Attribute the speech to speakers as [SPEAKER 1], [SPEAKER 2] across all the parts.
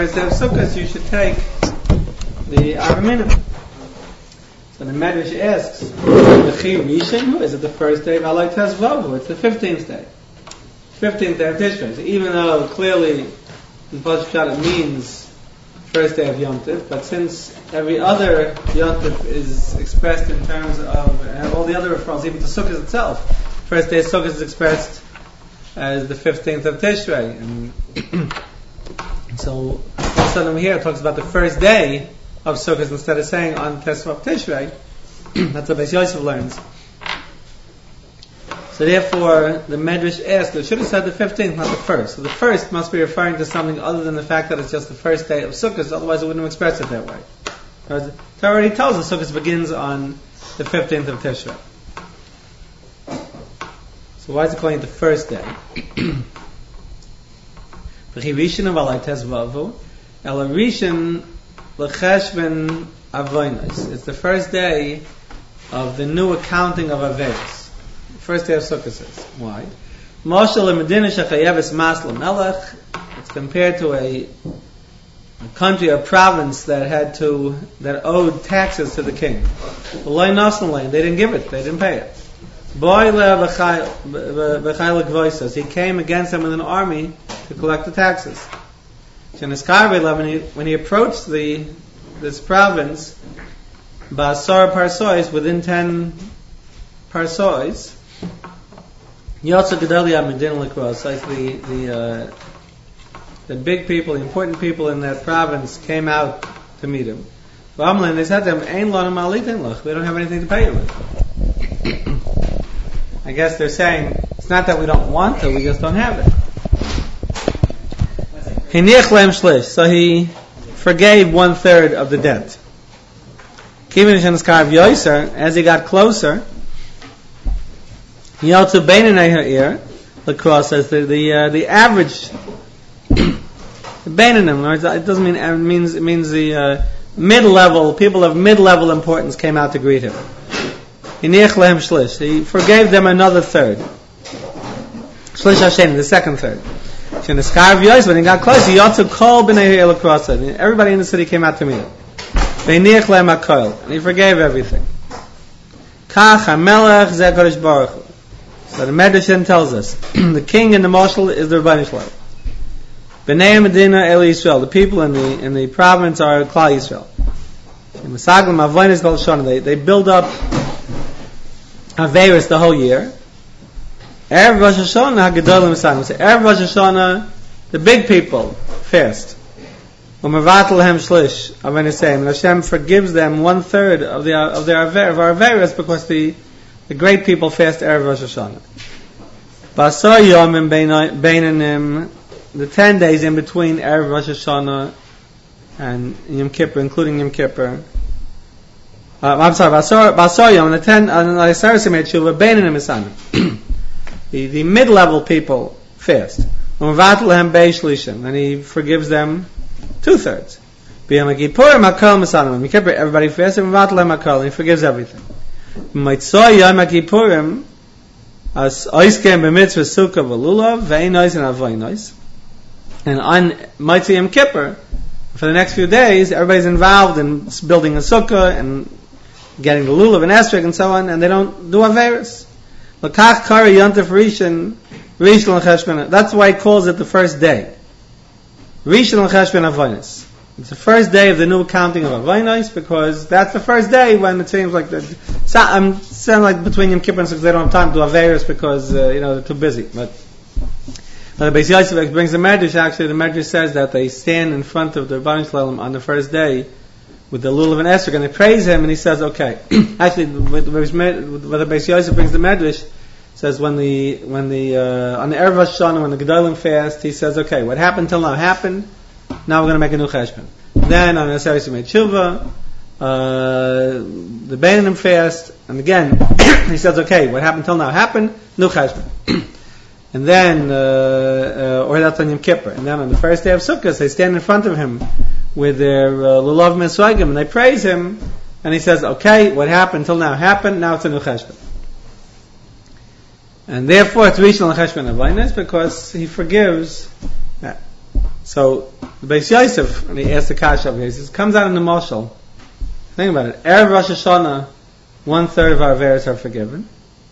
[SPEAKER 1] Instead of Sukkot, you should take the Arba. So the Medrash asks, the Chi Rishon, is it the first day of Alay Tezvavu? It's the 15th day. 15th day of Tishrei. So even though clearly in Pashat it means first day of Yom Tov, but since every other Yom Tov is expressed in terms of, and all the other referrals, even to Sukkot itself, first day of Sukkot is expressed as the 15th of Tishrei. And so also over here it talks about the first day of Sukkot instead of saying on Tesvav Tishrei. That's what Beis Yosef learns. So therefore, the Medrash asked, it should have said the 15th, not the first. So the first must be referring to something other than the fact that it's just the first day of Sukkot, otherwise it wouldn't have expressed it that way. Because it already tells us Sukkot begins on the 15th of Tishrei. So why is it calling it the first day? It's the first day of the new accounting of Averis. First day of Sukkot says. Why? It's compared to a country or province that owed taxes to the king. They didn't give it, they didn't pay it. He came against them with an army to collect the taxes. When he approached this province, Basar Parsois, within 10 Parsois, Yotza Gedalia Medin Lakros, like the big people, the important people in that province came out to meet him. And they said to him, we don't have anything to pay you with. I guess they're saying, it's not that we don't want to, we just don't have it. So he forgave 1/3 of the debt. As he got closer, the cross says the average Beinanim, it doesn't mean, it means the mid-level, people of mid-level importance came out to greet him. He forgave them another 1/3. Shlish Hashem, the second 1/3. When he got close, he also called everybody in the city came out to meet him. And he forgave everything. So the Medrash tells us the king in the marshal is the Rebbeinu Shalom. Bnei Medina Eli Yisrael, the people in the province are Klal Yisrael. They build up Averis the whole year. Erev Rosh Hashanah Gedolim Misanim. So Erev Rosh Hashanah, the big people fast. U'mevatel lahem shlish. Amen Yisrael. And Hashem forgives them 1/3 of our Averis because the great people fast Erev Rosh Hashanah. Basar Yomim Beinanim, the 10 days in between Erev Rosh Hashanah and Yom Kippur, including Yom Kippur. I'm sorry, Basar Yom, the 10, and I seriously made Shuvah Beinanim Misanim. The mid-level people fast. And he forgives them 2/3. Everybody fasts, and he forgives everything. And on Mitzvah Yom Kippur, for the next few days, everybody's involved in building a sukkah and getting the lulav and esrog and so on, and they don't do averis. That's why he calls it the first day. Rishon l'cheshbon avonos. It's the first day of the new accounting of avonos because that's the first day when it seems like I'm saying like between Yom Kippur and Sukkot they don't have time to do averis because they're too busy. But the Beis Yosef brings the Medrash. Actually, the Medrash says that they stand in front of the Rebbeinu Shalom on the first day with the lulav and esrog, and they praise him, and he says, "Okay." Actually, where the Beis Yosef brings the Medrash, says when the on the Erev Rosh Hashanah when the Gedolim fast, he says, "Okay, what happened till now happened. Now we're going to make a new cheshbon." Then on the Aseres Yemei Tshuva, the Beinanim fast, and again he says, "Okay, what happened till now happened. New cheshbon." And then, or that's on Yom Kippur. And then on the first day of Sukkot, they stand in front of him with their lulav mesragim, and they praise him. And he says, "Okay, what happened till now happened. Now it's a new cheshbon." And therefore, it's Rishon l'cheshbon avonos because he forgives that. So the Beis Yosef, and he asked the Kasha over here, he says, comes out in the Moshel. Think about it. Erev Rosh Hashanah, 1/3 of our averos are forgiven.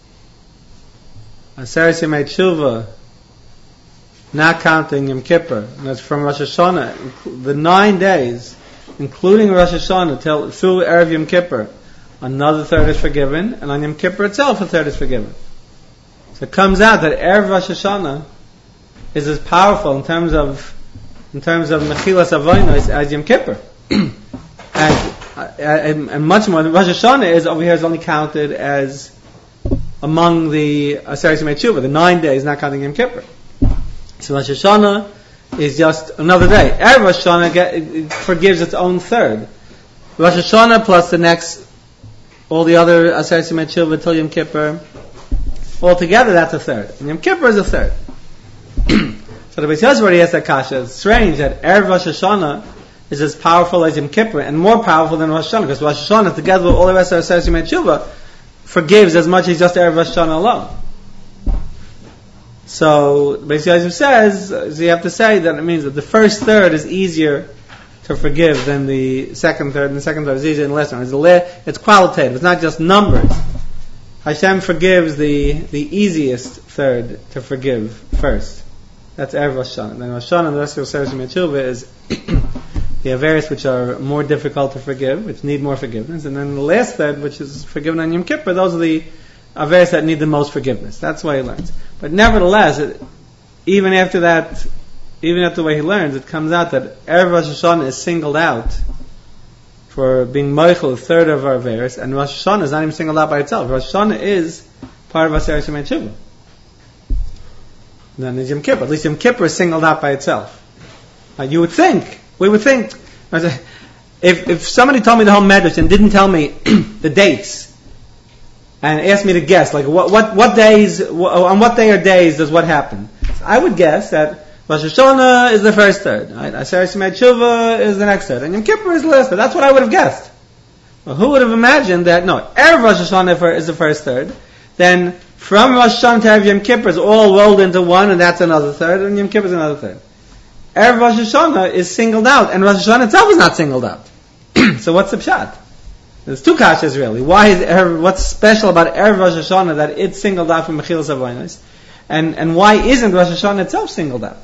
[SPEAKER 1] Aseres Yemei Tshuva, not counting Yom Kippur, and that's from Rosh Hashanah, the 9 days, including Rosh Hashanah through Erev Yom Kippur, another 1/3 is forgiven, and on Yom Kippur itself, 1/3 is forgiven. So it comes out that Erev Rosh Hashanah is as powerful in terms of Mechilas Avonos as Yom Kippur, and much more. Rosh Hashanah is over here is only counted as among the Aseres Yemei Tshuva, the 9 days, not counting Yom Kippur. So Rosh Hashanah is just another day. Erev Rosh Hashanah forgives its own 1/3. Rosh Hashanah plus the next, all the other Aseres Yemei Tshuva till Yom Kippur, altogether that's 1/3. And Yom Kippur is 1/3. So the Beis Yosef already asked that kasha. It's strange that Erev Rosh Hashanah is as powerful as Yom Kippur and more powerful than Rosh Hashanah, because Rosh Hashanah, together with all the rest of Aseres Yemei Tshuva, forgives as much as just Erev Rosh Hashanah alone. So Beis Yosef says, so you have to say that it means that the first 1/3 is easier to forgive than the second 1/3, and the second 1/3 is easier than the last 1/3. It's qualitative. It's not just numbers. Hashem forgives the easiest 1/3 to forgive first. That's Erev Rosh Hashanah. Then Rosh Hashanah and the rest of Aseres Yemei Tshuva is the averos which are more difficult to forgive, which need more forgiveness, and then the last 1/3, which is forgiven on Yom Kippur, those are the averos that need the most forgiveness. That's why he learns. But nevertheless, even after the way he learns, it comes out that Erev Rosh Hashanah is singled out for being moichel, 1/3 of our averos, and Rosh Hashanah is not even singled out by itself. Rosh Hashanah is part of Aseres Yemei Tshuva. Then there's Yom Kippur. At least Yom Kippur is singled out by itself. We would think, if somebody told me the whole medrash and didn't tell me the dates, and asked me to guess, like what days, on what day or days does what happen? So I would guess that Rosh Hashanah is the first 1/3, right? Aseres Yemei Tshuva is the next 1/3, and Yom Kippur is the last 1/3. That's what I would have guessed. Well, who would have imagined that? No, Erev Rosh Hashanah is the first 1/3. Then from Rosh Hashanah to Erev Yom Kippur is all rolled into one, and that's another 1/3, and Yom Kippur is another 1/3. Erev Rosh Hashanah is singled out, and Rosh Hashanah itself is not singled out. So what's the pshat? There's two kashas really. What's special about Erev Rosh Hashanah that it's singled out from Mechilas Avonos, and why isn't Rosh Hashanah itself singled out?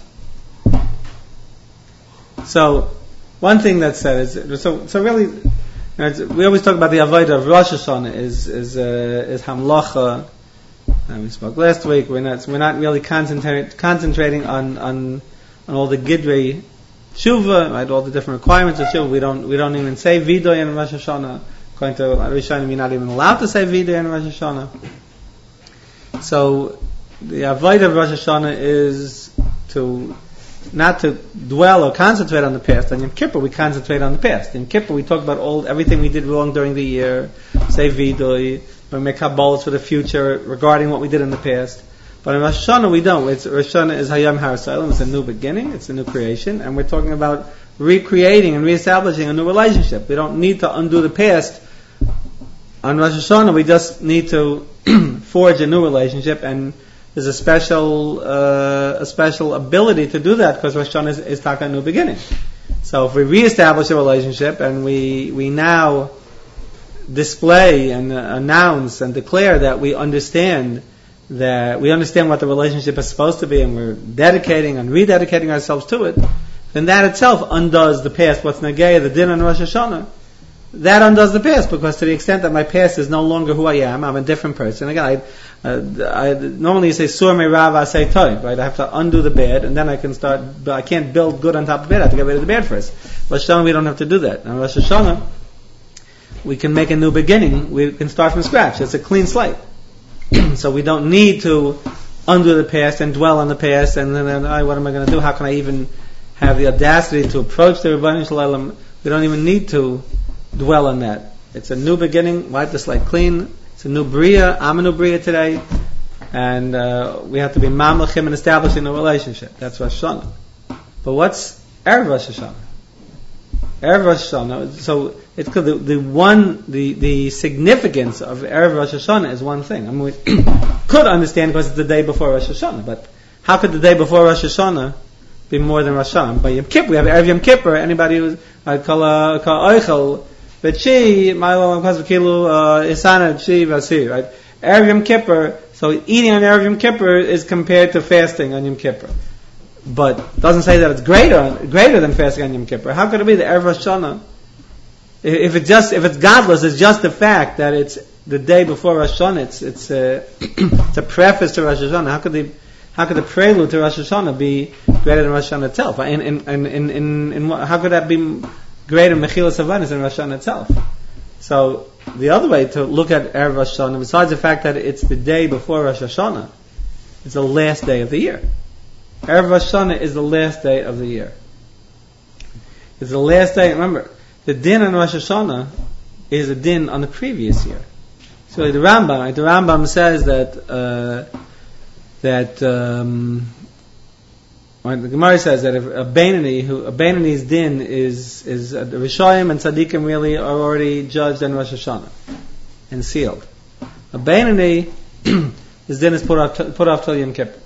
[SPEAKER 1] So one thing that's said is so really, we always talk about the avodah of Rosh Hashanah is hamlacha. And we spoke last week. We're not really concentrating on all the gidrei tshuva, right? All the different requirements of tshuva. We don't even say vidoy in Rosh Hashanah. According to Rishonim, you're not even allowed to say vidoy in Rosh Hashanah. So the avodah of Rosh Hashanah is not to dwell or concentrate on the past. On Yom Kippur, we concentrate on the past. In Kippur, we talk about everything we did wrong during the year, say vidoy, or make kabbalas for the future regarding what we did in the past. But in Rosh Hashanah, we don't. Rosh Hashanah is Hayom HaSalim. It's a new beginning. It's a new creation. And we're talking about recreating and reestablishing a new relationship. We don't need to undo the past. On Rosh Hashanah, we just need to forge a new relationship, and there's a special ability to do that because Rosh Hashanah is talking a new beginning. So if we reestablish a relationship and we now display and announce and declare that we understand what the relationship is supposed to be, and we're dedicating and rededicating ourselves to it, then that itself undoes the past. What's Nagaya, the din on Rosh Hashanah, that undoes the past, because to the extent that my past is no longer who I am, I'm a different person. Again, I normally you say sur me rav, I say toy, right? I have to undo the bad, and then I can start. I can't build good on top of bad. I have to get rid of the bad first. Rosh Hashanah, we don't have to do that. Now Rosh Hashanah, we can make a new beginning. We can start from scratch. It's a clean slate. So we don't need to undo the past and dwell on the past, and then what am I going to do? How can I even have the audacity to approach the Rebbeinu Shalom? We don't even need to dwell on that. It's a new beginning. Wipe the slate clean. It's a new bria. I'm a new bria today, and we have to be mamlechim and establishing a relationship. That's Rosh Hashanah. But what's Erev Rosh Hashanah? Erev Rosh Hashanah. So it's the significance of Erev Rosh Hashanah is one thing. I mean, we could understand because it's the day before Rosh Hashanah. But how could the day before Rosh Hashanah be more than Rosh Hashanah. By Yom Kippur, we have Erev Yom Kippur. Anybody who's kol oichel v'chi ma'ilo l'mkas v'kilu isana v'chi v'asir. Right? Erev Yom Kippur. So eating on Erev Yom Kippur is compared to fasting on Yom Kippur, but it doesn't say that it's greater than fasting on Yom Kippur. How could it be the Erev Rosh Hashanah? If it's godless, it's just the fact that it's the day before Rosh Hashanah. It's a preface to Rosh Hashanah. How could the prelude to Rosh Hashanah be greater than Rosh Hashanah itself? How could that be greater Mechilas Havanos than Rosh Hashanah itself? So the other way to look at Erev Rosh Hashanah, besides the fact that it's the day before Rosh Hashanah, it's the last day of the year. Erev Rosh Hashanah is the last day of the year. It's the last day. Remember, the din on Rosh Hashanah is a din on the previous year. So the Rambam says that the Gemara says that if a Beinani's din is the Rishoyim and Tzaddikim really are already judged in Rosh Hashanah and sealed. A Beinani, his din is put off till Yom Kippur.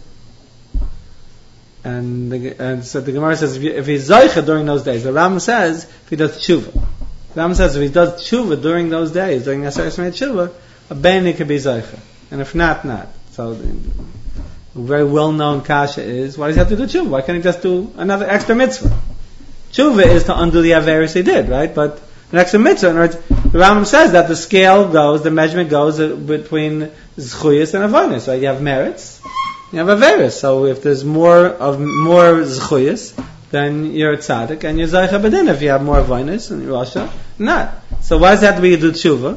[SPEAKER 1] And so the Gemara says if he's Zaycha during those days, the Rambam says if he does tshuva. The Rambam says if he does tshuva during those days, during Aseret Shemei Tshuva, a Beinani could be Zaycha. And if not. So a very well-known kasha is, why does he have to do tshuva? Why can't he just do another extra mitzvah? Tshuva is to undo the averis he did, right? But an extra mitzvah, in other words, the Rambam says that the measurement goes between zchuyas and avonis. Right? You have merits, you have averis. So if there's more zchuyas, then you're a tzaddik, and you're zaycha b'din. If you have more avonis, and you're rasha, not. So why does it have to be do tshuva?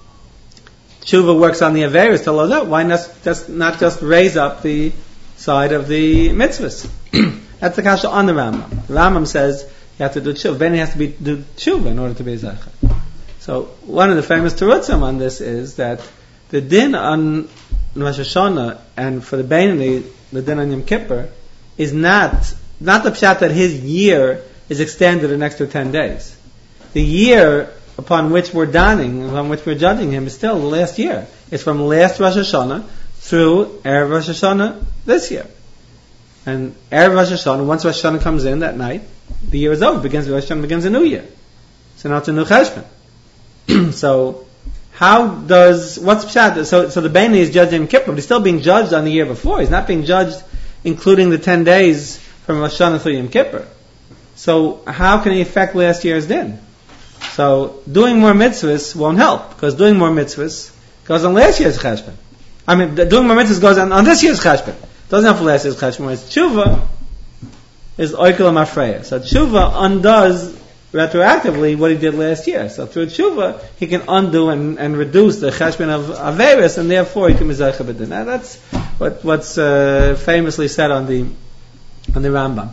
[SPEAKER 1] Tshuva works on the averis to load up. Why not just raise up the side of the mitzvahs? That's the kasha on the Rambam. The Rambam says you have to do tshuva. Then he has to do tshuva in order to be a zaycha. So one of the famous terutzim on this is that the din on Rosh Hashanah and for the Beinani, the din on Yom Kippur, is not the pshat that his year is extended an extra 10 days. The year upon which we're donning, upon which we're judging him, is still the last year. It's from last Rosh Hashanah through Erev Rosh Hashanah this year. And Erev Rosh Hashanah, once Rosh Hashanah comes in that night, the year is over. Rosh Hashanah begins a new year. So now it's a new cheshbon. So what's pshat? So the Beinani is judged in Kippur, but he's still being judged on the year before. He's not being judged including the 10 days from Rosh Hashanah through Yom Kippur. So how can he affect last year's din? So doing more mitzvahs won't help, because doing more mitzvahs goes on last year's cheshbon. Doing more mitzvahs goes on this year's cheshbon. Doesn't help for last year's cheshbon. Whereas tshuva is oikel mafreya. So tshuva undoes retroactively what he did last year. So through tshuva he can undo and reduce the cheshbon of averis, and therefore he can be zaycha b'din. Now that's what's famously said on the Rambam.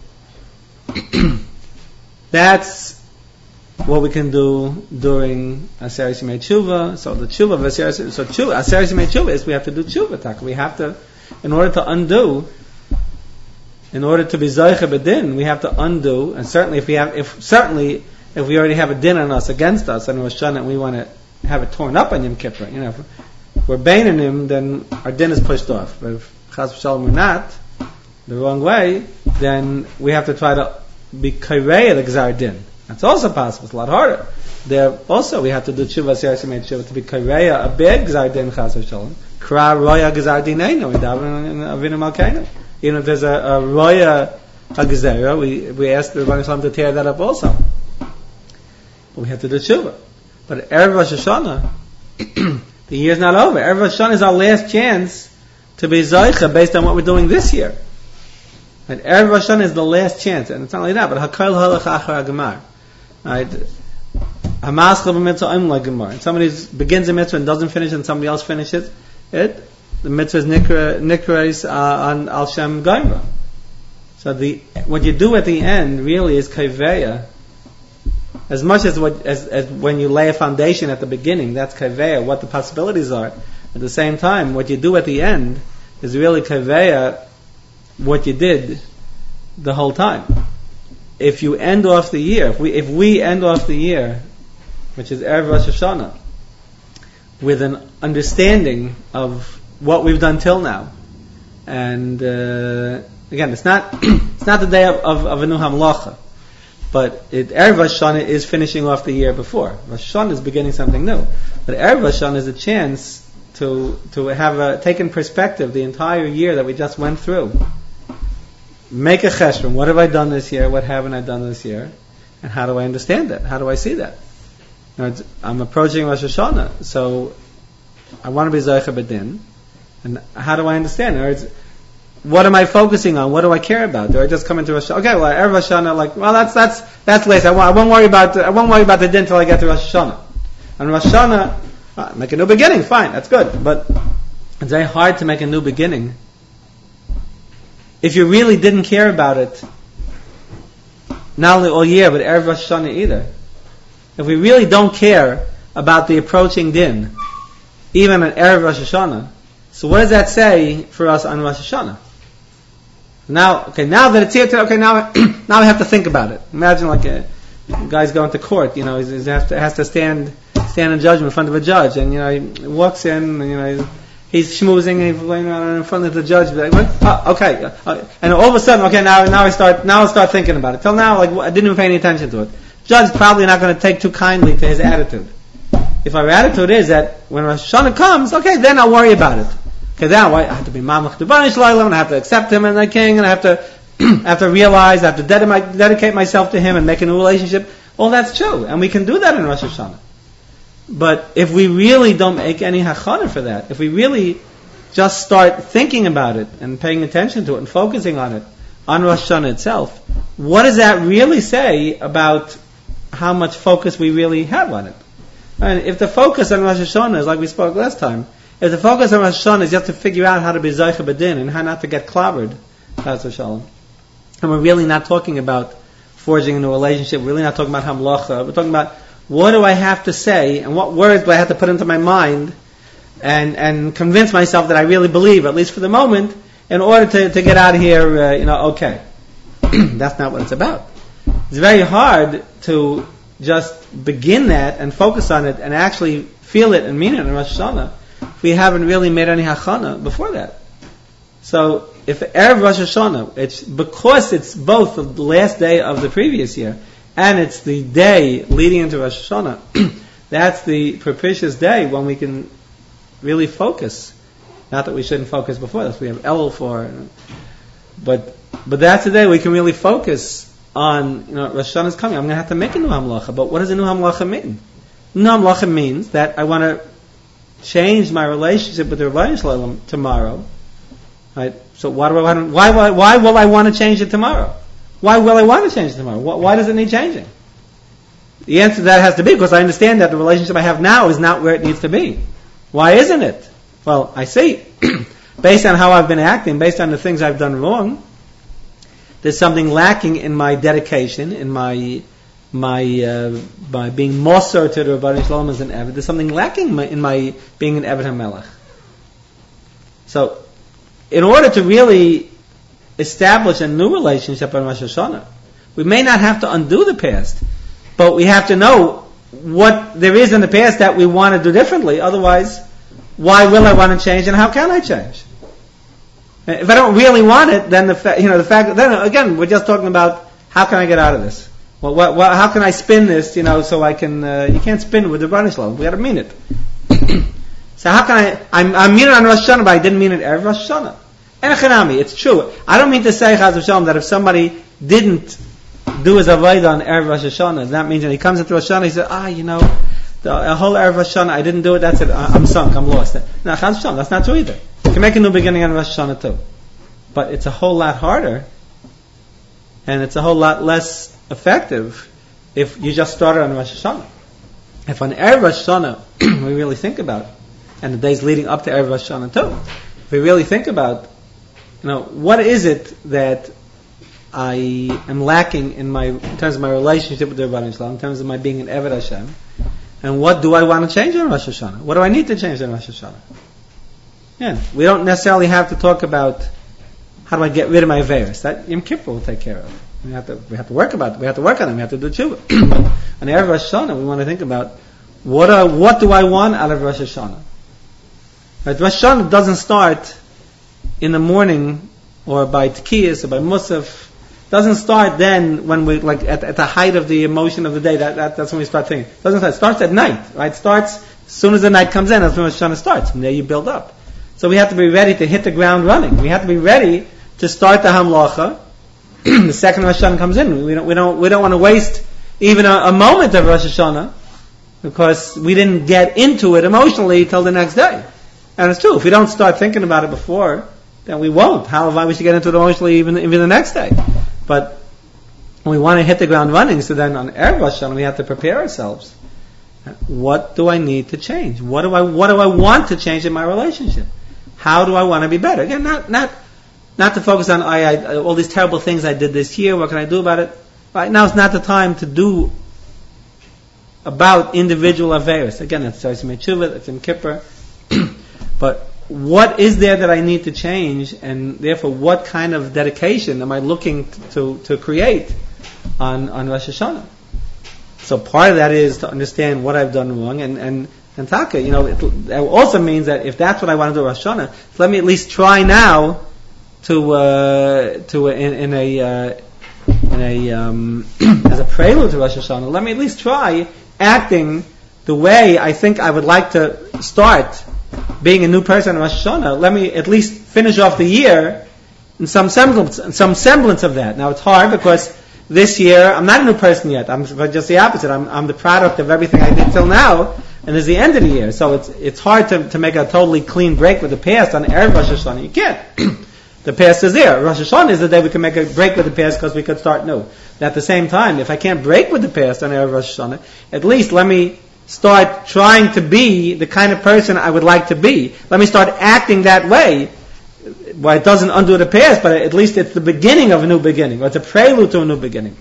[SPEAKER 1] That's what we can do during Aseret Yemei Tshuva. So the tshuva of Aseret Yemei Tshuva is we have to do tshuva. We have to, in order to undo, in order to be zaycha b'din, we have to undo. And certainly if we already have a din on us against us and Rosh Hashanah, and we want to have it torn up on Yom Kippur, if we're Beinanim, then our din is pushed off. But if Chas v'Shalom we're not, the wrong way, then we have to try to be kairei the gzar din. That's also possible. It's a lot harder. There also we have to do tshuva, Aseret Yemei Tshuva, to be kairei a big gzar din Chas v'Shalom. Kra roya gzar dineinu, we daven in Avinu Malkeinu. Even if there's a roya hagzera, we ask the Rebbeinu Shalom to tear that up also. But we have to do tshuva. But Erev Rosh Hashanah, the year's not over. Erev Rosh Hashanah is our last chance to be zaycha based on what we're doing this year. And Erev Rosh Hashanah is the last chance, and it's not only that, but hakol halach achar hagemar. Right? Hamaschal b'mitzvah im lagemar. And somebody begins a mitzvah and doesn't finish, and somebody else finishes it. The mitzvah is nikrais on al shem gaimra. So what you do at the end really is kaiveya. As much as when you lay a foundation at the beginning, that's kaiveya, what the possibilities are. At the same time, what you do at the end is really kaiveya what you did the whole time. If you end off the year, if we end off the year, which is Erev Rosh Hashanah, with an understanding of what we've done till now, and again, it's not It's not the day of a new Hamlacha. But Erev Rosh Hashanah is finishing off the year before. Rosh Hashanah is beginning something new. But Erev Rosh Hashanah is a chance to have take in perspective the entire year that we just went through. Make a cheshbon. What have I done this year? What haven't I done this year? And how do I understand that? How do I see that? I'm approaching Rosh Hashanah, so I want to be Zocher B'Din. And how do I understand? What am I focusing on? What do I care about? Do I just come into Rosh Hashanah? Okay, well, Erev Rosh Hashanah, that's later. I won't worry about the din until I get to Rosh Hashanah. And Rosh Hashanah, make a new beginning. Fine, that's good. But it's very hard to make a new beginning if you really didn't care about it. Not only all year, but Erev Rosh Hashanah either. If we really don't care about the approaching din, even on Erev Rosh Hashanah, so what does that say for us on Rosh Hashanah? Now that it's here today, now we have to think about it. Imagine like a guy's going to court, he has to stand in judgment in front of a judge, and he walks in, and he's schmoozing in front of the judge, and all of a sudden, now I start thinking about it. Till now, I didn't even pay any attention to it. Judge probably not going to take too kindly to his attitude. If our attitude is that when Rosh Hashanah comes, then I'll worry about it. Now I have to be Mamach Dubanish Lailam, and I have to accept him as the king, and I have to realize, I have to dedicate myself to him and make a new relationship. All that's true, and we can do that in Rosh Hashanah. But if we really don't make any hachana for that, if we really just start thinking about it and paying attention to it and focusing on it on Rosh Hashanah itself, what does that really say about how much focus we really have on it? And if the focus on Rosh Hashanah is like we spoke last time, if the focus on Rosh Hashanah is just to figure out how to be Zocher B'Din and how not to get clobbered, that's Shalom. And we're really not talking about forging a new relationship, we're really not talking about Hamlacha, we're talking about what do I have to say and what words do I have to put into my mind and convince myself that I really believe, at least for the moment, in order to get out of here, okay. That's not what it's about. It's very hard to just begin that and focus on it and actually feel it and mean it in Rosh Hashanah if we haven't really made any hachana before that. So if Erev Rosh Hashanah, it's because it's both the last day of the previous year and it's the day leading into Rosh Hashanah, that's the propitious day when we can really focus. Not that we shouldn't focus before this, we have Elul for, but that's the day we can really focus on, Rosh Hashanah is coming. I'm going to have to make a new Hamlacha. But what does a new Hamlacha mean? New Hamlacha means that I want to change my relationship with the Rebbeinu Shalom tomorrow. Right? So why will I want to change it tomorrow? Why will I want to change it tomorrow? Why does it need changing? The answer to that has to be because I understand that the relationship I have now is not where it needs to be. Why isn't it? Well, I see, based on how I've been acting, based on the things I've done wrong, there's something lacking in my dedication, in my being Moser to the Rebbeinu Shalom as an Eved. There's something lacking in my being an Eved HaMelech. So, in order to really establish a new relationship on Rosh Hashanah, we may not have to undo the past, but we have to know what there is in the past that we want to do differently. Otherwise, why will I want to change, and how can I change? If I don't really want it, then the fact then again we're just talking about how can I get out of this? Well, how can I spin this? So I can. You can't spin with the Rebbeinu Shalom. We got to mean it. So how can I mean it on Rosh Hashanah, but I didn't mean it Erev Rosh Hashanah. And Echanami, it's true. I don't mean to say Chaz v'Shalom that if somebody didn't do his avodah on Erev Rosh Hashanah, that means when he comes into Rosh Hashanah, he says, the whole Erev Rosh Hashanah, I didn't do it. That's it. I'm sunk. I'm lost. No, Chaz v'Shalom, that's not true either. You can make a new beginning on Rosh Hashanah too. But it's a whole lot harder and it's a whole lot less effective if you just started on Rosh Hashanah. If on Erev Rosh Hashanah we really think about, and the days leading up to Erev Rosh Hashanah too, if we really think about, what is it that I am lacking in terms of my relationship with the Rebbeinu Shalom, in terms of my being an Eved Hashem, and what do I want to change on Rosh Hashanah? What do I need to change on Rosh Hashanah? Yeah, we don't necessarily have to talk about how do I get rid of my Averos. That Yom Kippur will take care of. We have to work about it. We have to work on them. We have to do tshuva. But on Erev Rosh Hashanah, we want to think about what do I want out of Rosh Hashanah. Right? Rosh Hashanah doesn't start in the morning or by Tkiyas or by Musaf doesn't start then when we like at the height of the emotion of the day. That's when we start thinking. It doesn't start. It starts at night, right? It starts as soon as the night comes in. That's when Rosh Hashanah starts. From there you build up. So we have to be ready to hit the ground running. We have to be ready to start the Hamlacha. The second Rosh Hashanah comes in. We don't want to waste even a moment of Rosh Hashanah because we didn't get into it emotionally till the next day. And it's true. If we don't start thinking about it before, then we won't. How about we should get into it emotionally even the next day? But we want to hit the ground running, so then on Erev Rosh Hashanah we have to prepare ourselves. What do I need to change? What do I want to change in my relationship? How do I want to be better? Again, not to focus on all these terrible things I did this year. What can I do about it? Right now is not the time to do about individual affairs. Again, that's Tzaris Mechuvah, it's in Kippur. But what is there that I need to change, and therefore what kind of dedication am I looking to create on Rosh Hashanah? So part of that is to understand what I've done wrong, and Taka, it also means that if that's what I want to do Rosh Hashanah, let me at least try now to as a prelude to Rosh Hashanah, let me at least try acting the way I think I would like to start being a new person in Rosh Hashanah. Let me at least finish off the year in some semblance of that. Now it's hard because this year I'm not a new person yet. I'm just the opposite. I'm the product of everything I did till now, and it's the end of the year. So it's hard to make a totally clean break with the past on Erev Rosh Hashanah. You can't. The past is there. Rosh Hashanah is the day we can make a break with the past because we could start new. And at the same time, if I can't break with the past on Erev Rosh Hashanah, at least let me start trying to be the kind of person I would like to be. Let me start acting that way. Well, it doesn't undo the past, but at least it's the beginning of a new beginning, or it's a prelude to a new beginning.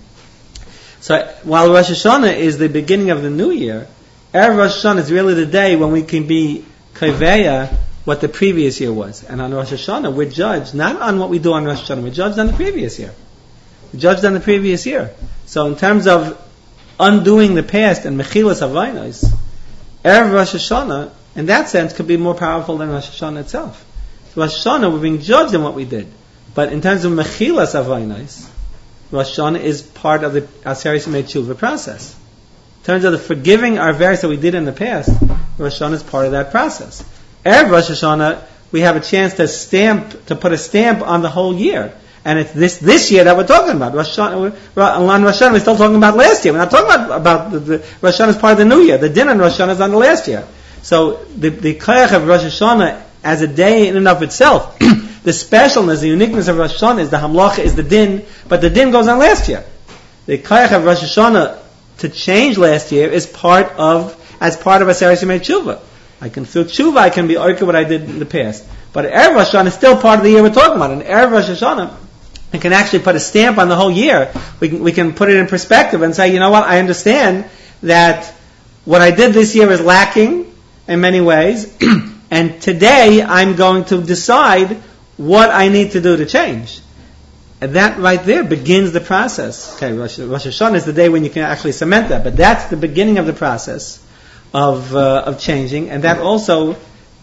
[SPEAKER 1] So while Rosh Hashanah is the beginning of the new year, Erev Rosh Hashanah is really the day when we can be kaveya what the previous year was. And on Rosh Hashanah, we're judged not on what we do on Rosh Hashanah, we're judged on the previous year. We're judged on the previous year. So in terms of undoing the past and mechilas havainos, Erev Rosh Hashanah, in that sense, could be more powerful than Rosh Hashanah itself. So Rosh Hashanah, we're being judged on what we did. But in terms of mechilas havainos, Rosh Hashanah is part of the Aseres Mechuvah process. In terms of the forgiving our various that we did in the past, Rosh Hashanah is part of that process. Erev Rosh Hashanah, we have a chance to put a stamp on the whole year. And it's this year that we're talking about. Rosh Hashanah, on Rosh Hashanah, we're still talking about last year. We're not talking about the Rosh Hashanah is part of the new year. The din on Rosh Hashanah is on the last year. So the koyach of Rosh Hashanah as a day in and of itself, the specialness, the uniqueness of Rosh Hashanah is the hamlacha, is the din, but the din goes on last year. The koyach of Rosh Hashanah to change last year is part of Aseres Yemei Tshuva. I can feel tshuva, I can be okay what I did in the past. But Erev Rosh Hashanah is still part of the year we're talking about. And Erev Rosh Hashanah, we can actually put a stamp on the whole year. We can put it in perspective and say, you know what, I understand that what I did this year is lacking in many ways, and today I'm going to decide what I need to do to change. And that right there begins the process. Okay, Rosh Hashanah is the day when you can actually cement that, but that's the beginning of the process of changing, and that also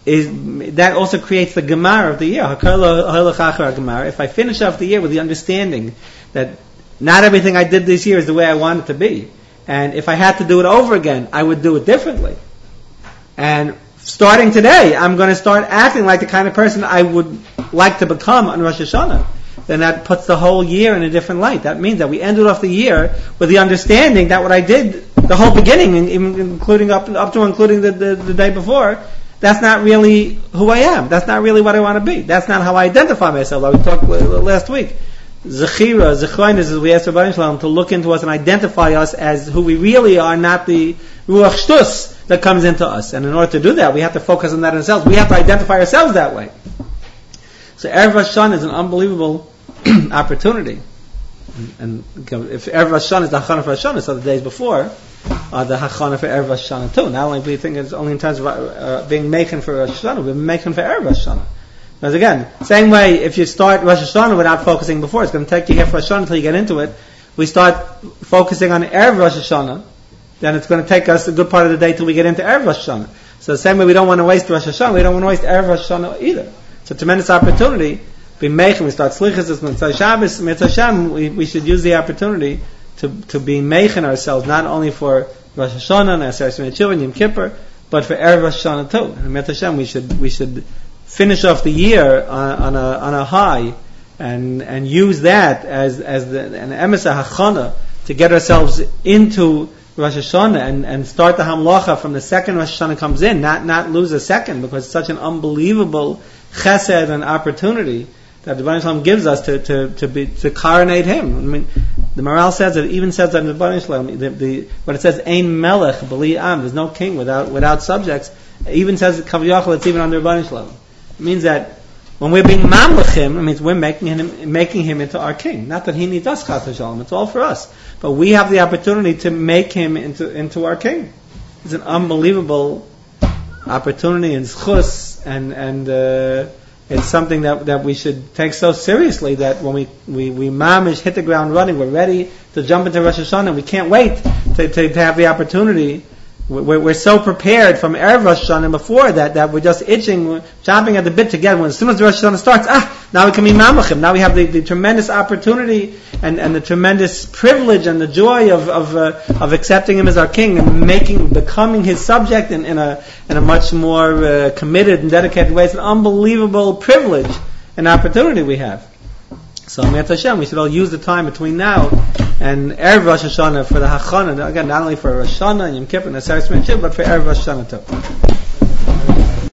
[SPEAKER 1] creates the Gemara of the year. If I finish off the year with the understanding that not everything I did this year is the way I want it to be, and if I had to do it over again, I would do it differently. And starting today, I'm going to start acting like the kind of person I would like to become on Rosh Hashanah. Then that puts the whole year in a different light. That means that we ended off the year with the understanding that what I did the whole beginning, including up to including the day before, that's not really who I am. That's not really what I want to be. That's not how I identify myself. Like we talked last week. Zechroinus, is we asked Rabbi Shalom to look into us and identify us as who we really are, not the Ruach Shtus that comes into us. And in order to do that, we have to focus on that in ourselves. We have to identify ourselves that way. So Erev Rosh Hashanah is an unbelievable opportunity. And if Erev Rosh Hashanah is the Hachana for Rosh Hashanah, so the days before are the Hachana for Erev Rosh Hashanah too. Not only do we think it's only in terms of being making for Rosh Hashanah, we're making for Erev Rosh Hashanah. Because again, same way, if you start Rosh Hashanah without focusing before, it's going to take you here for Rosh Hashanah until you get into it. We start focusing on Erev Rosh Hashanah, then it's going to take us a good part of the day till we get into Erev Rosh Hashanah. So the same way we don't want to waste Rosh Hashanah, we don't want to waste Erev Rosh Hashanah either. It's a tremendous opportunity be meichen, we start slichas this Mitzvah Shabbos, Mitzvah Hashem, we should use the opportunity to be meichen ourselves, not only for Rosh Hashanah and Aseret Children, Yom Kippur, but for Erev Rosh Hashanah too. And Mitzvah Hashem, we should finish off the year on a high, and use that as an emesa hachana to get ourselves into Rosh Hashanah and start the Hamlacha from the second Rosh Hashanah comes in, not lose a second, because it's such an unbelievable chesed and opportunity that the Rebbeinu Shalom gives us to coronate Him. I mean, the Maharal says it, even says that in the Rebbeinu Shalom, when it says Ein Melech B'li Am, there's no king without subjects. It even says Kaviyachal, it's even under Rebbeinu Shalom. It means that when we're being mamlech Him, it means we're making him into our king. Not that He needs us, Chas v'Shalom. It's all for us. But we have the opportunity to make Him into our king. It's an unbelievable opportunity and zchus, and it's something that we should take so seriously that when we mamish hit the ground running, we're ready to jump into Rosh Hashanah. We can't wait to have the opportunity. We're so prepared from Erev Rosh Hashanah before that we're just itching, we're chomping at the bit to get. As soon as the Rosh Hashanah starts, now we can be mamachim. Now we have the tremendous opportunity and the tremendous privilege and the joy of accepting Him as our King and becoming His subject in a much more committed and dedicated way. It's an unbelievable privilege and opportunity we have. So, Mitzvah Hashem, we should all use the time between now and Erev Rosh Hashanah for the Hachana. Again, not only for Rosh Hashanah and Yom Kippur and Aseret Children, but for Erev Rosh Hashanah too.